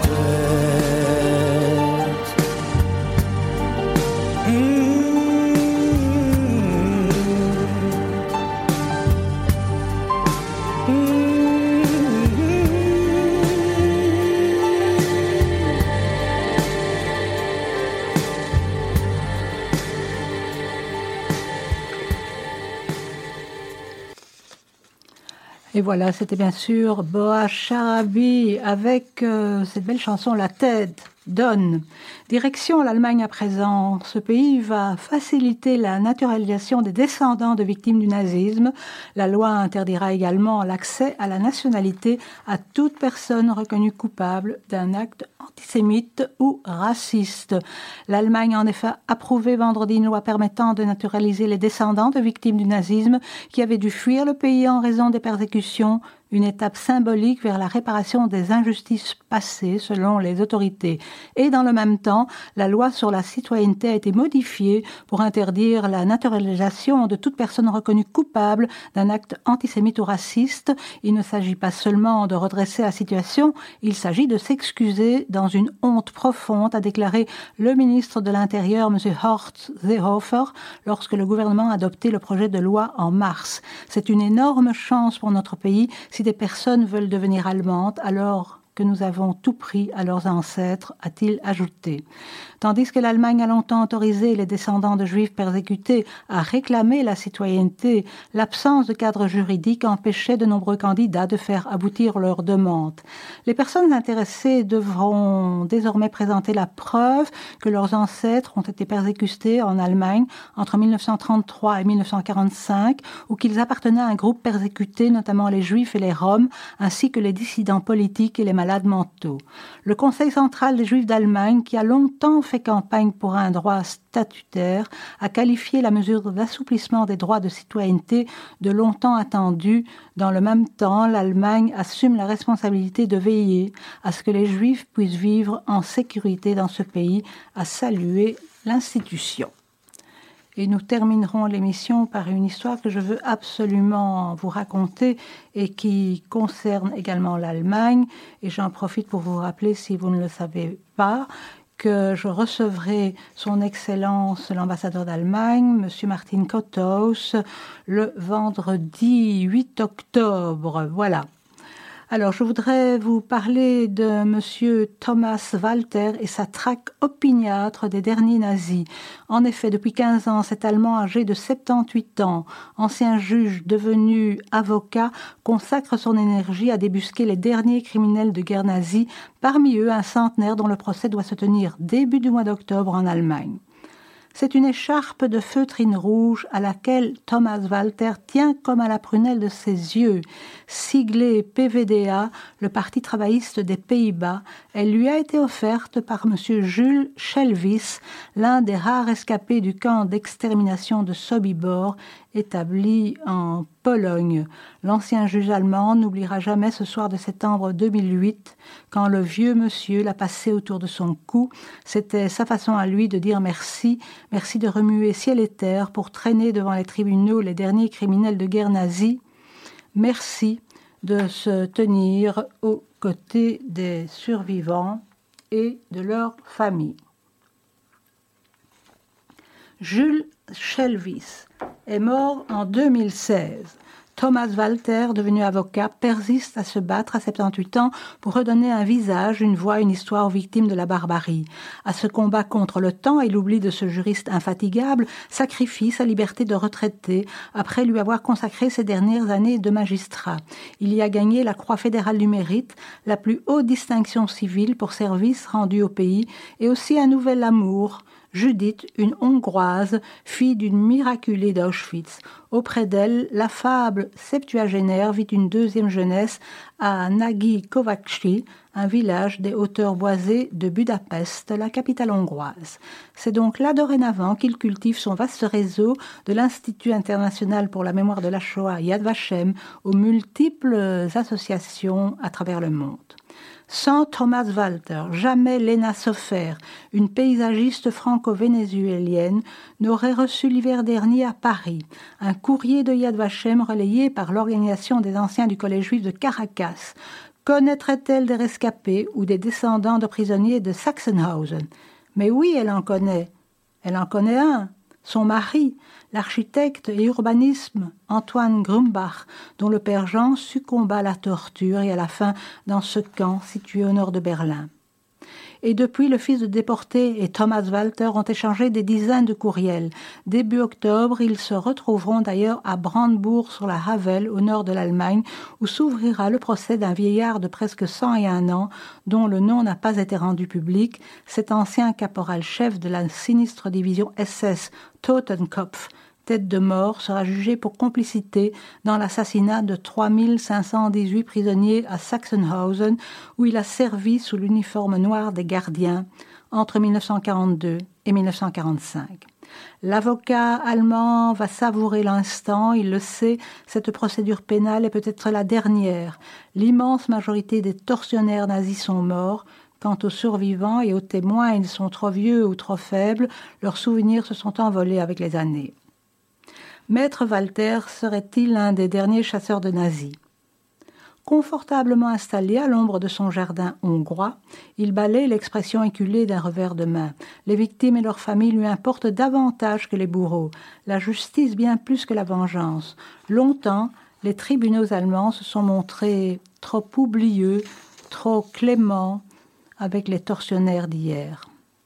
Speaker 1: Et voilà, c'était bien sûr Boaz Sharabi avec cette belle chanson La tête donne. Direction l'Allemagne à présent. Ce pays va faciliter la naturalisation des descendants de victimes du nazisme. La loi interdira également l'accès à la nationalité à toute personne reconnue coupable d'un acte antisémite ou raciste. L'Allemagne a en effet approuvé vendredi une loi permettant de naturaliser les descendants de victimes du nazisme qui avaient dû fuir le pays en raison des persécutions, une étape symbolique vers la réparation des injustices passées selon les autorités. Et dans le même temps, la loi sur la citoyenneté a été modifiée pour interdire la naturalisation de toute personne reconnue coupable d'un acte antisémite ou raciste. Il ne s'agit pas seulement de redresser la situation, il s'agit de s'excuser dans une honte profonde, a déclaré le ministre de l'Intérieur, M. Horst Seehofer, lorsque le gouvernement a adopté le projet de loi en mars. C'est une énorme chance pour notre pays. Si des personnes veulent devenir allemandes, alors que nous avons tout pris à leurs ancêtres, a-t-il ajouté. Tandis que l'Allemagne a longtemps autorisé les descendants de juifs persécutés à réclamer la citoyenneté, l'absence de cadre juridique empêchait de nombreux candidats de faire aboutir leurs demandes. Les personnes intéressées devront désormais présenter la preuve que leurs ancêtres ont été persécutés en Allemagne entre 1933 et 1945 ou qu'ils appartenaient à un groupe persécuté, notamment les juifs et les roms, ainsi que les dissidents politiques et les malades mentaux. Le Conseil central des Juifs d'Allemagne, qui a longtemps fait campagne pour un droit statutaire, a qualifié la mesure d'assouplissement des droits de citoyenneté de longtemps attendue. Dans le même temps, l'Allemagne assume la responsabilité de veiller à ce que les Juifs puissent vivre en sécurité dans ce pays, a salué l'institution. Et nous terminerons l'émission par une histoire que je veux absolument vous raconter et qui concerne également l'Allemagne. Et j'en profite pour vous rappeler, si vous ne le savez pas, que je recevrai son Excellence l'ambassadeur d'Allemagne, M. Martin Kothaus, le vendredi 8 octobre. Voilà. Alors, je voudrais vous parler de monsieur Thomas Walter et sa traque opiniâtre des derniers nazis. En effet, depuis 15 ans, cet Allemand âgé de 78 ans, ancien juge devenu avocat, consacre son énergie à débusquer les derniers criminels de guerre nazie, parmi eux un centenaire dont le procès doit se tenir début du mois d'octobre en Allemagne. C'est une écharpe de feutrine rouge à laquelle Thomas Walter tient comme à la prunelle de ses yeux. Siglée PVDA, le Parti travailliste des Pays-Bas, elle lui a été offerte par M. Jules Schelvis, l'un des rares escapés du camp d'extermination de Sobibor, établi en Pologne. L'ancien juge allemand n'oubliera jamais ce soir de septembre 2008, quand le vieux monsieur l'a passé autour de son cou. C'était sa façon à lui de dire merci, merci de remuer ciel et terre pour traîner devant les tribunaux les derniers criminels de guerre nazis. Merci de se tenir aux côtés des survivants et de leurs familles. Jules Schelvis est mort en 2016. Thomas Walter, devenu avocat, persiste à se battre à 78 ans pour redonner un visage, une voix, une histoire aux victimes de la barbarie. À ce combat contre le temps et l'oubli de ce juriste infatigable, sacrifie sa liberté de retraité après lui avoir consacré ses dernières années de magistrat. Il y a gagné la Croix fédérale du mérite, la plus haute distinction civile pour services rendus au pays, et aussi un nouvel amour, Judith, une Hongroise, fille d'une miraculée d'Auschwitz. Auprès d'elle, l'affable septuagénaire vit une deuxième jeunesse à Nagy Kovácsi, un village des hauteurs boisées de Budapest, la capitale hongroise. C'est donc là dorénavant qu'il cultive son vaste réseau de l'Institut international pour la mémoire de la Shoah Yad Vashem aux multiples associations à travers le monde. Sans Thomas Walter, jamais Lena Sofer, une paysagiste franco-vénézuélienne, n'aurait reçu l'hiver dernier à Paris un courrier de Yad Vashem relayé par l'organisation des anciens du collège juif de Caracas. Connaîtrait-elle des rescapés ou des descendants de prisonniers de Sachsenhausen? Mais oui, elle en connaît. Elle en connaît un, son mari, l'architecte et urbanisme Antoine Grumbach, dont le père Jean succomba à la torture et à la faim dans ce camp situé au nord de Berlin. Et depuis, le fils de déporté et Thomas Walter ont échangé des dizaines de courriels. Début octobre, ils se retrouveront d'ailleurs à Brandebourg-sur-la-Havel, au nord de l'Allemagne, où s'ouvrira le procès d'un vieillard de presque 101 ans, dont le nom n'a pas été rendu public, cet ancien caporal-chef de la sinistre division SS Totenkopf, tête de mort, sera jugé pour complicité dans l'assassinat de 3518 prisonniers à Sachsenhausen, où il a servi sous l'uniforme noir des gardiens entre 1942 et 1945. L'avocat allemand va savourer l'instant, il le sait, cette procédure pénale est peut-être la dernière. L'immense majorité des tortionnaires nazis sont morts. Quant aux survivants et aux témoins, ils sont trop vieux ou trop faibles, leurs souvenirs se sont envolés avec les années. Maître Walter serait-il l'un des derniers chasseurs de nazis? Confortablement installé à l'ombre de son jardin hongrois, il balaye l'expression éculée d'un revers de main. Les victimes et leurs familles lui importent davantage que les bourreaux, la justice bien plus que la vengeance. Longtemps, les tribunaux allemands se sont montrés trop oublieux, trop cléments avec les tortionnaires d'hier.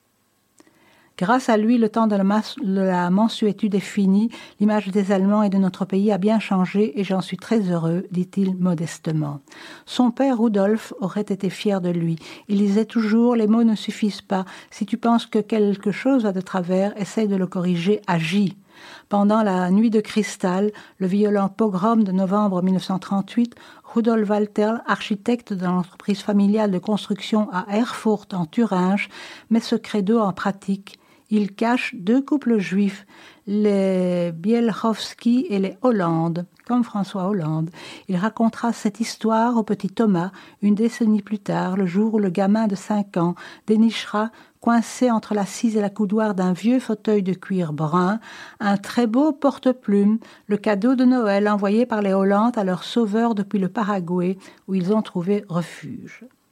Speaker 1: Grâce à lui, le temps de la mansuétude est fini, l'image des Allemands et de notre pays a bien changé et j'en suis très heureux, dit-il modestement. Son père Rudolf aurait été fier de lui. Il disait toujours « Les mots ne suffisent pas. Si tu penses que quelque chose va de travers, essaye de le corriger, agis ». Pendant la nuit de cristal, le violent pogrom de novembre 1938, Rudolf Walter, architecte de l'entreprise familiale de construction à Erfurt en Thuringe, met ce credo en pratique. Il cache deux couples juifs, les Bielchowski et les Hollande, comme François Hollande. Il racontera cette histoire au petit Thomas, une décennie plus tard, le jour où le gamin de 5 ans dénichera, coincé entre l'assise et la coudoir d'un vieux fauteuil de cuir brun, un très beau porte-plume, le cadeau de Noël envoyé par les Hollande à leur sauveur depuis le Paraguay, où ils ont trouvé refuge.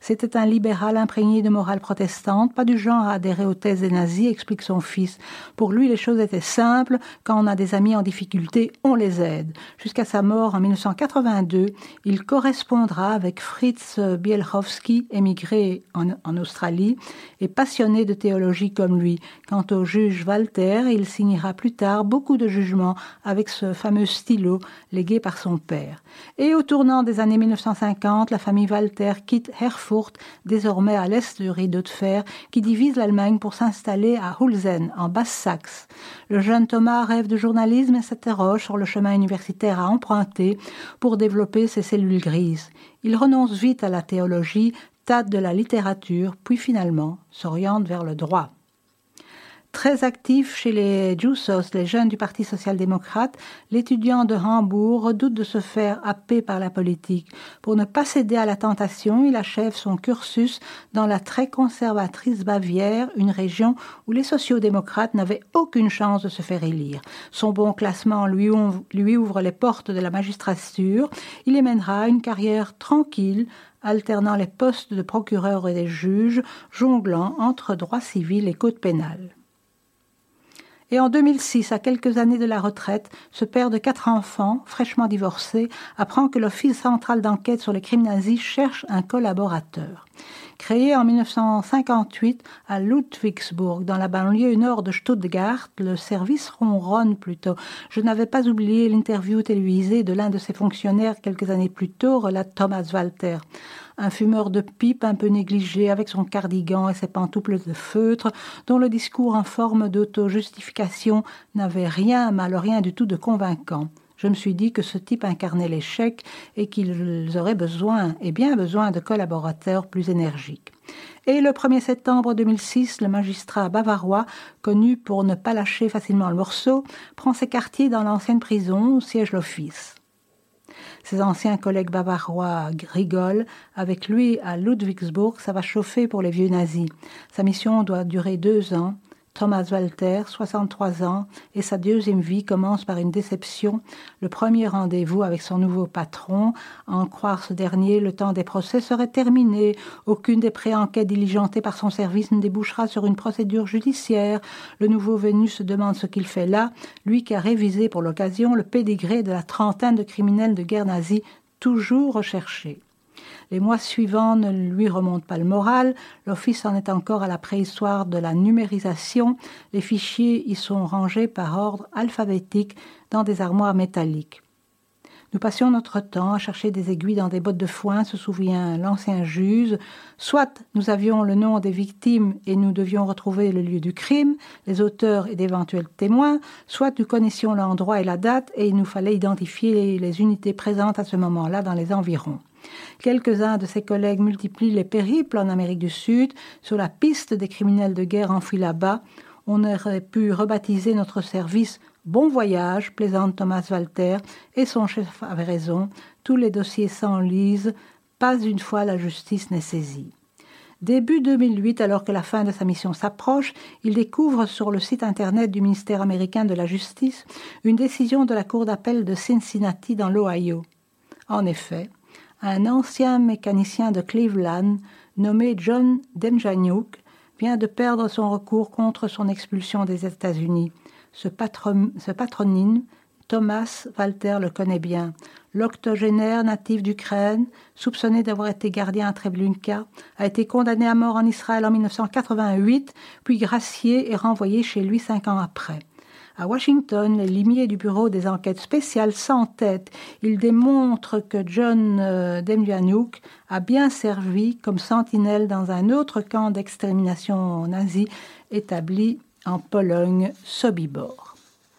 Speaker 1: C'était un libéral imprégné de morale protestante, pas du genre à adhérer aux thèses des nazis, explique son fils. Pour lui, les choses étaient simples. Quand on a des amis en difficulté, on les aide. Jusqu'à sa mort en 1982, il correspondra avec Fritz Bielchowski, émigré en Australie et passionné de théologie comme lui. Quant au juge Walter, il signera plus tard beaucoup de jugements avec ce fameux stylo légué par son père. Et au tournant des années 1950, la famille Walter quitte Erfurt, désormais à l'est du rideau de fer, qui divise l'Allemagne pour s'installer à Hulsen, en Basse-Saxe. Le jeune Thomas rêve de journalisme et s'interroge sur le chemin universitaire à emprunter pour développer ses cellules grises. Il renonce vite à la théologie, tâte de la littérature, puis finalement s'oriente vers le droit. Très actif chez les Jusos, les jeunes du Parti social-démocrate, l'étudiant de Hambourg redoute de se faire happer par la politique. Pour ne pas céder à la tentation, il achève son cursus dans la très conservatrice Bavière, une région où les sociaux-démocrates n'avaient aucune chance de se faire élire. Son bon classement lui ouvre les portes de la magistrature. Il y mènera une carrière tranquille, alternant les postes de procureur et de juge, jonglant entre droit civil et code pénal. Et en 2006, à quelques années de la retraite, ce père de 4 enfants, fraîchement divorcé, apprend que l'Office central d'enquête sur les crimes nazis cherche un collaborateur. Créé en 1958 à Ludwigsburg, dans la banlieue nord de Stuttgart, le service ronronne plutôt. Je n'avais pas oublié l'interview télévisée de l'un de ses fonctionnaires quelques années plus tôt, relate Thomas Walter. Un fumeur de pipe un peu négligé avec son cardigan et ses pantoufles de feutre, dont le discours en forme d'auto-justification n'avait rien, mais alors rien du tout de convaincant. Je me suis dit que ce type incarnait l'échec et qu'ils auraient besoin, et bien besoin, de collaborateurs plus énergiques. Et le 1er septembre 2006, le magistrat bavarois, connu pour ne pas lâcher facilement le morceau, prend ses quartiers dans l'ancienne prison où siège l'office. Ses anciens collègues bavarois rigolent. Avec lui, à Ludwigsburg, ça va chauffer pour les vieux nazis. Sa mission doit durer 2 ans. Thomas Walter, 63 ans, et sa deuxième vie commence par une déception. Le premier rendez-vous avec son nouveau patron. À en croire ce dernier, le temps des procès serait terminé. Aucune des pré-enquêtes diligentées par son service ne débouchera sur une procédure judiciaire. Le nouveau venu se demande ce qu'il fait là, lui qui a révisé pour l'occasion le pédigré de la trentaine de criminels de guerre nazie, toujours recherchés. Les mois suivants ne lui remontent pas le moral. L'office en est encore à la préhistoire de la numérisation. Les fichiers y sont rangés par ordre alphabétique dans des armoires métalliques. Nous passions notre temps à chercher des aiguilles dans des bottes de foin, se souvient l'ancien juge. Soit nous avions le nom des victimes et nous devions retrouver le lieu du crime, les auteurs et d'éventuels témoins, soit nous connaissions l'endroit et la date et il nous fallait identifier les unités présentes à ce moment-là dans les environs. Quelques-uns de ses collègues multiplient les périples en Amérique du Sud. Sur la piste des criminels de guerre enfouis là-bas, on aurait pu rebaptiser notre service « Bon voyage », plaisante Thomas Walter, et son chef avait raison. Tous les dossiers s'enlisent, pas une fois la justice n'est saisie. Début 2008, alors que la fin de sa mission s'approche, il découvre sur le site internet du ministère américain de la Justice une décision de la Cour d'appel de Cincinnati dans l'Ohio. En effet, un ancien mécanicien de Cleveland, nommé John Demjanjuk, vient de perdre son recours contre son expulsion des États-Unis. Ce patronyme, Thomas Walter le connaît bien. L'octogénaire natif d'Ukraine, soupçonné d'avoir été gardien à Treblinka, a été condamné à mort en Israël en 1988, puis gracié et renvoyé chez lui 5 ans après. À Washington, les limiers du bureau des enquêtes spéciales s'entêtent. Ils démontrent que John Demjanjuk a bien servi comme sentinelle dans un autre camp d'extermination nazi établi en Pologne, Sobibor.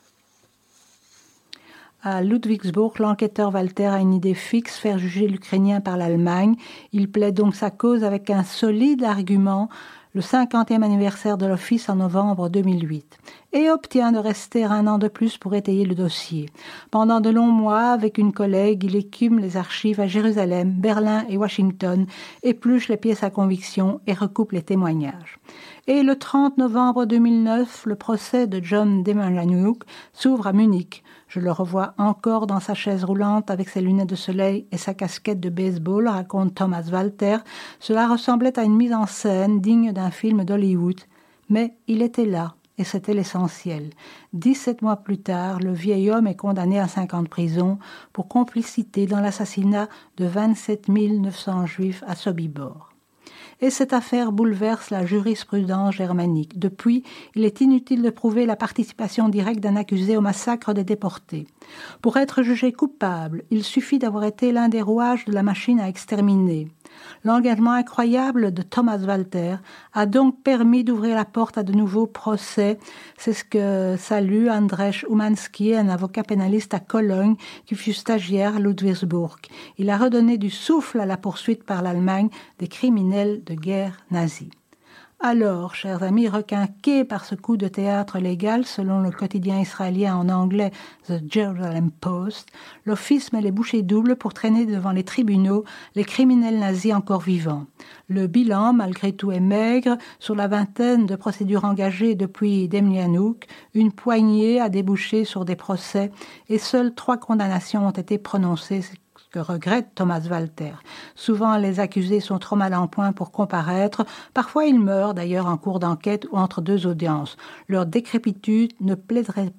Speaker 1: À Ludwigsburg, l'enquêteur Walter a une idée fixe, faire juger l'Ukrainien par l'Allemagne. Il plaide donc sa cause avec un solide argument, le 50e anniversaire de l'Office en novembre 2008, et obtient de rester 1 an de plus pour étayer le dossier. Pendant de longs mois, avec une collègue, il écume les archives à Jérusalem, Berlin et Washington, épluche les pièces à conviction et recoupe les témoignages. Et le 30 novembre 2009, le procès de John Demjanjuk s'ouvre à Munich. Je le revois encore dans sa chaise roulante avec ses lunettes de soleil et sa casquette de baseball, raconte Thomas Walter. Cela ressemblait à une mise en scène digne d'un film d'Hollywood. Mais il était là, et c'était l'essentiel. 17 mois plus tard, le vieil homme est condamné à 5 ans de prison pour complicité dans l'assassinat de 27 900 juifs à Sobibor. Et cette affaire bouleverse la jurisprudence germanique. Depuis, il est inutile de prouver la participation directe d'un accusé au massacre des déportés. Pour être jugé coupable, il suffit d'avoir été l'un des rouages de la machine à exterminer. L'engagement incroyable de Thomas Walter a donc permis d'ouvrir la porte à de nouveaux procès. C'est ce que salue Andrzej Umanski, un avocat pénaliste à Cologne qui fut stagiaire à Ludwigsburg. Il a redonné du souffle à la poursuite par l'Allemagne des criminels de guerre nazis. Alors, chers amis, requinqués par ce coup de théâtre légal, selon le quotidien israélien en anglais The Jerusalem Post, l'office met les bouchées doubles pour traîner devant les tribunaux les criminels nazis encore vivants. Le bilan, malgré tout, est maigre. Sur la vingtaine de procédures engagées depuis Demjanjuk, une poignée a débouché sur des procès et seules 3 condamnations ont été prononcées, que regrette Thomas Walter. Souvent, les accusés sont trop mal en point pour comparaître. Parfois, ils meurent d'ailleurs en cours d'enquête ou entre 2 audiences. Leur décrépitude ne plaiderait-elle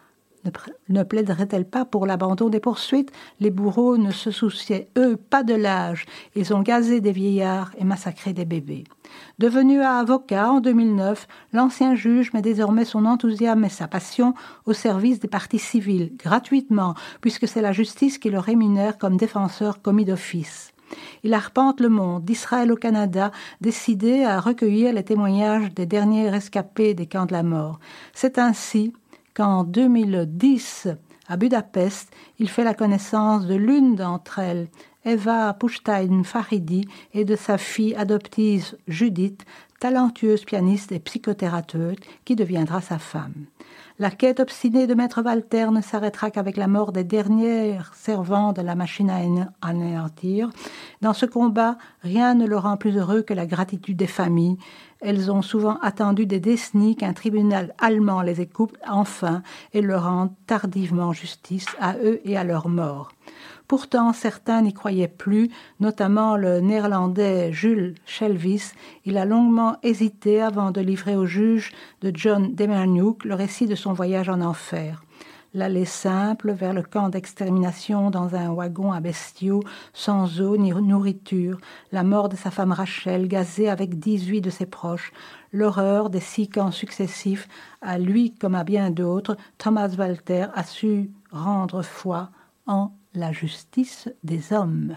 Speaker 1: pas pour l'abandon des poursuites? Les bourreaux ne se souciaient, eux, pas de l'âge. Ils ont gazé des vieillards et massacré des bébés. Devenu avocat en 2009, l'ancien juge met désormais son enthousiasme et sa passion au service des parties civiles, gratuitement, puisque c'est la justice qui le rémunère comme défenseur commis d'office. Il arpente le monde, d'Israël au Canada, décidé à recueillir les témoignages des derniers rescapés des camps de la mort. C'est ainsi qu'en 2010, à Budapest, il fait la connaissance de l'une d'entre elles, Eva Pushtain-Faridi, et de sa fille adoptive Judith, talentueuse pianiste et psychothérapeute, qui deviendra sa femme. La quête obstinée de Maître Walter ne s'arrêtera qu'avec la mort des derniers servants de la machine à anéantir. Dans ce combat, rien ne le rend plus heureux que la gratitude des familles. Elles ont souvent attendu des décennies qu'un tribunal allemand les écoute enfin et leur rende tardivement justice à eux et à leurs morts. Pourtant, certains n'y croyaient plus, notamment le néerlandais Jules Schelvis. Il a longuement hésité avant de livrer au juge de John Demjanjuk le récit de son voyage en enfer. L'allée simple vers le camp d'extermination dans un wagon à bestiaux, sans eau ni nourriture, la mort de sa femme Rachel, gazée avec 18 de ses proches, l'horreur des 6 camps successifs, à lui comme à bien d'autres, Thomas Walter a su rendre foi en la justice des hommes.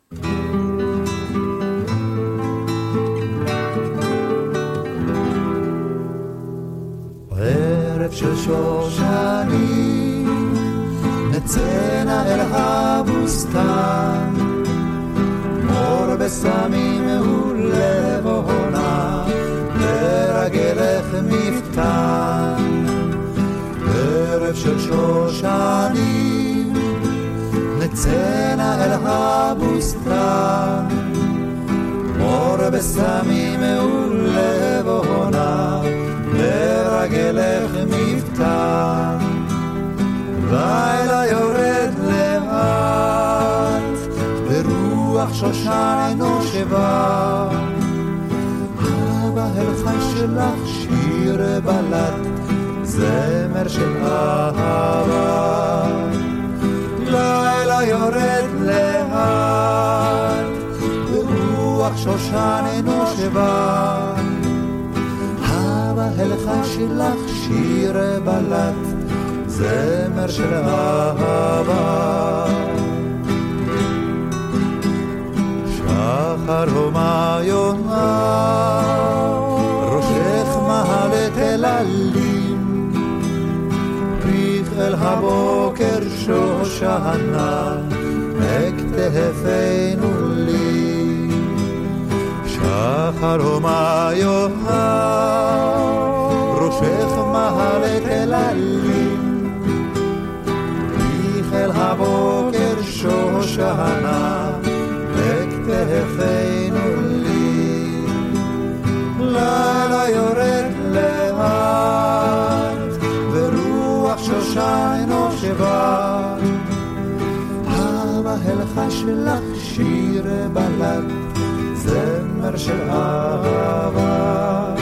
Speaker 4: ערב של שושנים נצאנה אל הבוסתן מור בסמים ולבונה לרגלך מפתן ערב של שושנים נצאנה אל הבוסתן מור בסמים ולבונה לרגלך מפתן לילה יורד לאט ברוח שושן נושבה הבהלך שלך שיר בלט זמר של אהבה לילה יורד לאט ברוח שושן נושבה ההלכה שלך שיר בלט זמר של אהבה שחר הומה יונה ראשך מהלת אל עלים פריך אל הבוקר שושנה הכתפנו לי שחר הומה יונה ראשך מהלת אל עלים פריך אל הבוקר שושנה הכתפנו לי לילה יורד ללחש לך שיר בלד, זמר של אהבה.